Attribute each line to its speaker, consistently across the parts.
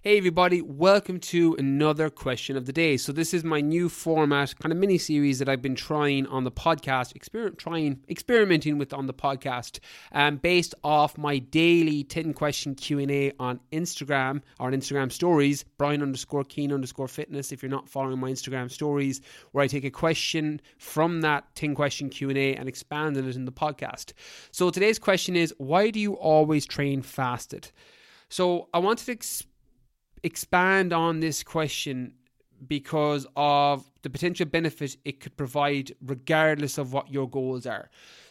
Speaker 1: Hey everybody, welcome to another question of the day. So this is my new format, kind of mini series that I've been trying on the podcast, experimenting with on the podcast, based off my daily 10 question Q&A on Instagram or on Instagram stories, Brian_Keane_fitness. If you're not following my Instagram stories, where I take a question from that 10 question Q&A and expand on it in the podcast. So today's question is, why do you always train fasted? So I wanted to expand on this question because of the potential benefit it could provide regardless of what your goals are.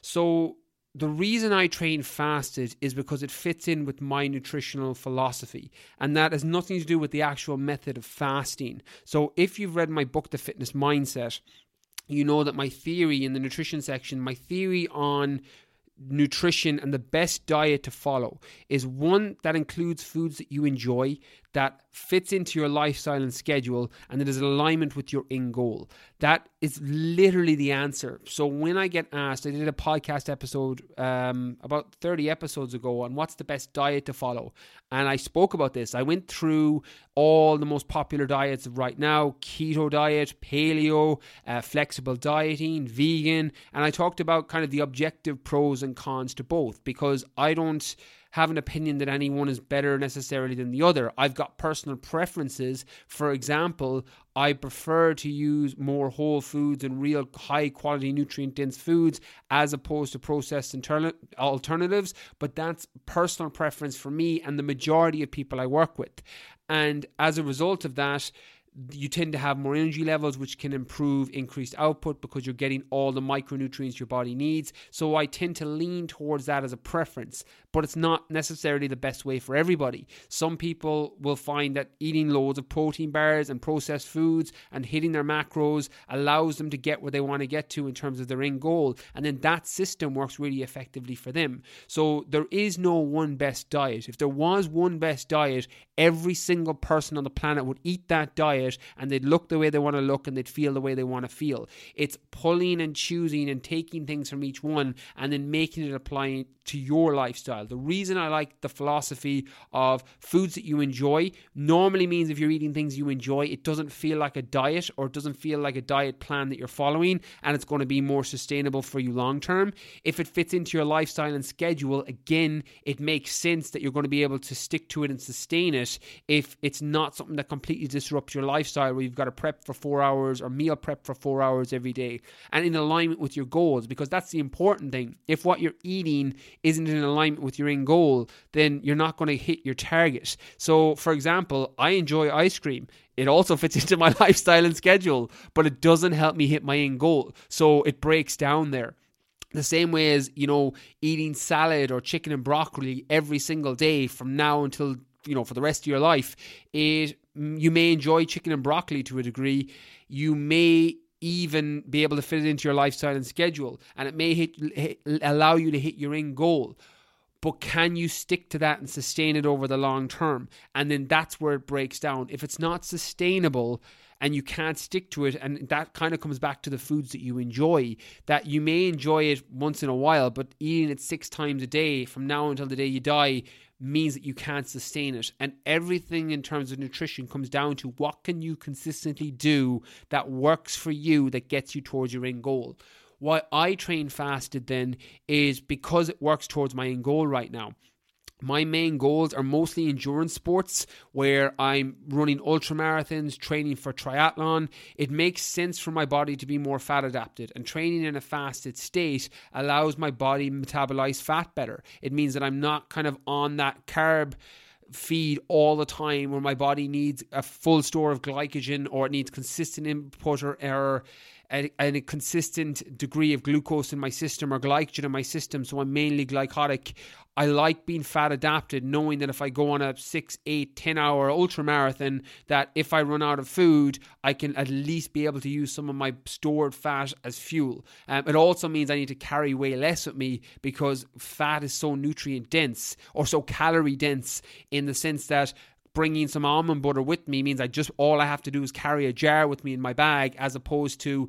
Speaker 1: So the reason I train fasted is because it fits in with my nutritional philosophy, and that has nothing to do with the actual method of fasting. So if you've read my book, The Fitness Mindset, you know that my theory in the nutrition section, my theory on nutrition and the best diet to follow is one that includes foods that you enjoy, that fits into your lifestyle and schedule, and that is in alignment with your end goal. That is literally the answer. So when I get asked, I did a podcast episode about 30 episodes ago on what's the best diet to follow, and I spoke about this. I went through all the most popular diets of right now: keto diet, paleo, flexible dieting, vegan, and I talked about kind of the objective pros and cons to both, because I don't have an opinion that anyone is better necessarily than the other. I've got personal preferences. For example, I prefer to use more whole foods and real high quality nutrient dense foods as opposed to processed alternatives, but that's personal preference for me and the majority of people I work with. And as a result of that, you tend to have more energy levels, which can improve increased output because you're getting all the micronutrients your body needs. So I tend to lean towards that as a preference, but it's not necessarily the best way for everybody. Some people will find that eating loads of protein bars and processed foods and hitting their macros allows them to get where they want to get to in terms of their end goal. And then that system works really effectively for them. So there is no one best diet. If there was one best diet, every single person on the planet would eat that diet and they'd look the way they want to look and they'd feel the way they want to feel. It's pulling and choosing and taking things from each one and then making it apply to your lifestyle. The reason I like the philosophy of foods that you enjoy normally means if you're eating things you enjoy, it doesn't feel like a diet, or it doesn't feel like a diet plan that you're following, and it's going to be more sustainable for you long term. If it fits into your lifestyle and schedule, again, it makes sense that you're going to be able to stick to it and sustain it if it's not something that completely disrupts your lifestyle, where you've got to prep for 4 hours or meal prep for 4 hours every day, and in alignment with your goals, because that's the important thing. If what you're eating isn't in alignment with your end goal, then you're not going to hit your target. So for example, I enjoy ice cream. It also fits into my lifestyle and schedule, but it doesn't help me hit my end goal. So it breaks down there. The same way as, eating salad or chicken and broccoli every single day from now until, for the rest of your life, you may enjoy chicken and broccoli to a degree. You may even be able to fit it into your lifestyle and schedule, and it may allow you to hit your end goal. But can you stick to that and sustain it over the long term? And then that's where it breaks down. If it's not sustainable and you can't stick to it, and that kind of comes back to the foods that you enjoy, that you may enjoy it once in a while, but eating it 6 times a day from now until the day you die means that you can't sustain it. And everything in terms of nutrition comes down to what can you consistently do that works for you, that gets you towards your end goal. Why I train fasted then is because it works towards my end goal right now. My main goals are mostly endurance sports, where I'm running ultramarathons, training for triathlon. It makes sense for my body to be more fat adapted, and training in a fasted state allows my body to metabolize fat better. It means that I'm not kind of on that carb feed all the time where my body needs a full store of glycogen, or it needs consistent input or a consistent degree of glucose in my system or glycogen in my system, so I'm mainly glycotic. I like being fat adapted, knowing that if I go on a 6, 8, 10 hour ultramarathon, that if I run out of food, I can at least be able to use some of my stored fat as fuel. It also means I need to carry way less with me, because fat is so nutrient dense, or so calorie dense, in the sense that bringing some almond butter with me means all I have to do is carry a jar with me in my bag, as opposed to,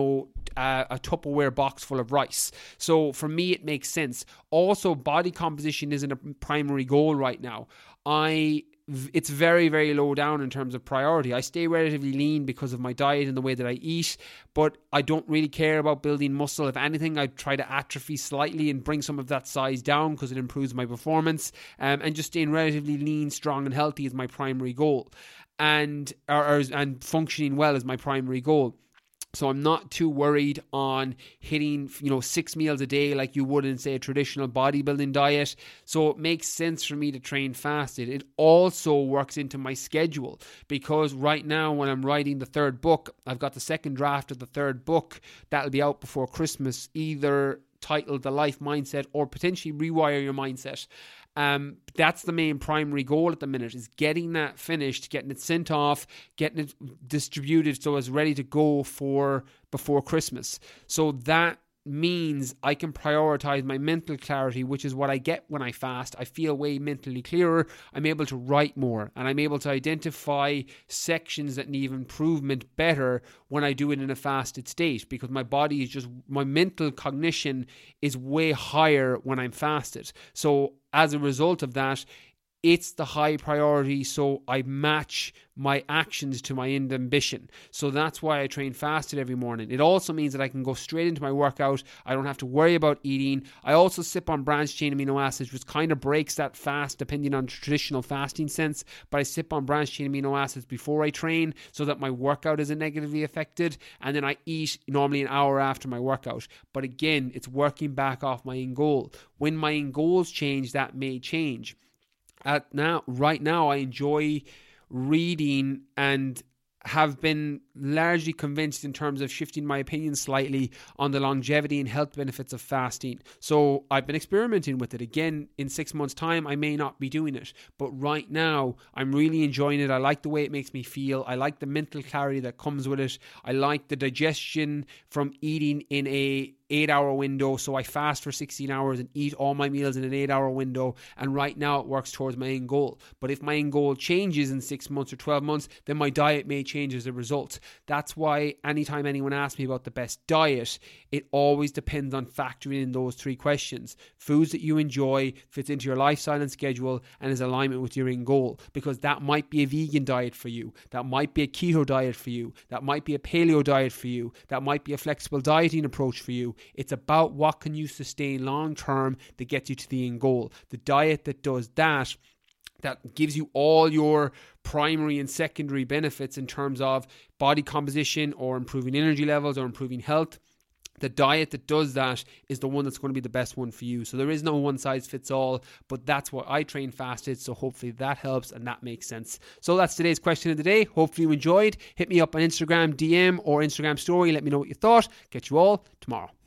Speaker 1: a Tupperware box full of rice. So for me, it makes sense. Also, body composition isn't a primary goal right now. I it's very, very low down in terms of priority. I stay relatively lean because of my diet and the way that I eat, but I don't really care about building muscle. If anything, I try to atrophy slightly and bring some of that size down because it improves my performance. And just staying relatively lean, strong, and healthy is my primary goal, and functioning well is my primary goal. So I'm not too worried on hitting, 6 meals a day like you would in, say, a traditional bodybuilding diet. So it makes sense for me to train fasted. It also works into my schedule because right now when I'm writing the third book, I've got the second draft of the third book that'll be out before Christmas, either titled The Life Mindset or potentially Rewire Your Mindset. That's the main primary goal at the minute, is getting that finished, getting it sent off, getting it distributed so it's ready to go for before Christmas. So that means I can prioritize my mental clarity, which is what I get when I fast. I feel way mentally clearer. I'm able to write more, and I'm able to identify sections that need improvement better when I do it in a fasted state, because my body is just, my mental cognition is way higher when I'm fasted. So as a result of that, it's the high priority, so I match my actions to my end ambition. So that's why I train fasted every morning. It also means that I can go straight into my workout. I don't have to worry about eating. I also sip on branched chain amino acids, which kind of breaks that fast depending on traditional fasting sense. But I sip on branched chain amino acids before I train so that my workout isn't negatively affected. And then I eat normally an hour after my workout. But again, it's working back off my end goal. When my end goals change, that may change. Right now, I enjoy reading and have been largely convinced in terms of shifting my opinion slightly on the longevity and health benefits of fasting. So I've been experimenting with it. Again, in 6 months' time, I may not be doing it. But right now, I'm really enjoying it. I like the way it makes me feel. I like the mental clarity that comes with it. I like the digestion from eating in a 8-hour window. So I fast for 16 hours and eat all my meals in an 8-hour window. And right now it works towards my end goal. But if my end goal changes in 6 months or 12 months, then my diet may change as a result. That's why anytime anyone asks me about the best diet, it always depends on factoring in those 3 questions. Foods that you enjoy, fits into your lifestyle and schedule, and is alignment with your end goal. Because that might be a vegan diet for you. That might be a keto diet for you. That might be a paleo diet for you. That might be a flexible dieting approach for you. It's about what can you sustain long term that gets you to the end goal. The diet that does that gives you all your primary and secondary benefits in terms of body composition or improving energy levels or improving health. The diet that does that is the one that's going to be the best one for you. So there is no one size fits all, but that's what I train fasted. So hopefully that helps and that makes sense. So that's today's question of the day. Hopefully you enjoyed. Hit me up on Instagram DM or Instagram story. Let me know what you thought. Catch you all tomorrow.